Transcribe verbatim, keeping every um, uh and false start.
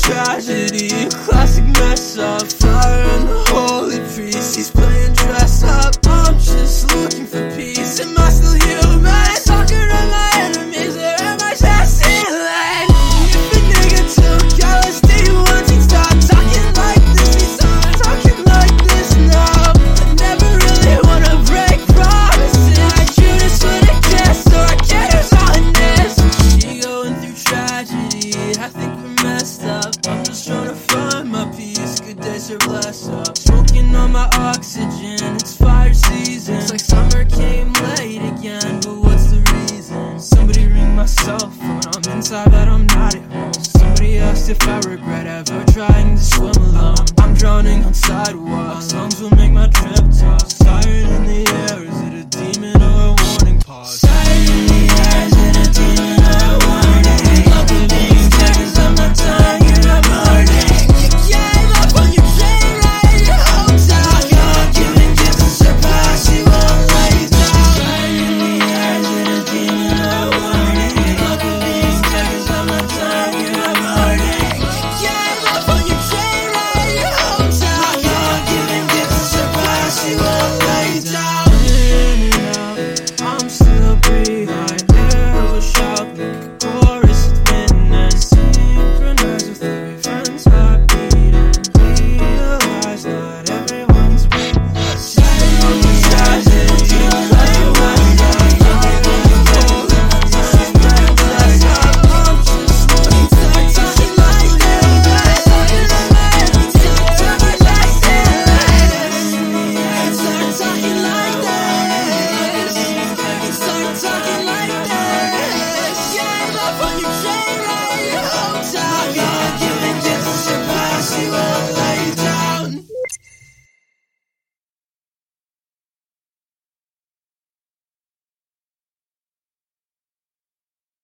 tragedy, classic mess up. Fire and the holy priest, he's playing dress up. I'm just looking for peace. Am I still human? Talking to my enemies, they're in my chest ceiling. If a nigga took L S D once, he'd stop talking like this. He's not talking like this now. I never really wanna break promises. I shoot us with a kiss, so I can't use all in this. She going through tragedy, I think we're messed up. I'm just trying to find my peace, good days are blessed up. Smoking on my oxygen, it's fire season. It's like summer came late again, but what's the reason? Somebody ring my cell phone, I'm inside but I'm not at home. Somebody asked if I regret ever trying to swim alone. I'm drowning on sidewalks, lungs will make my trip toss. Tired and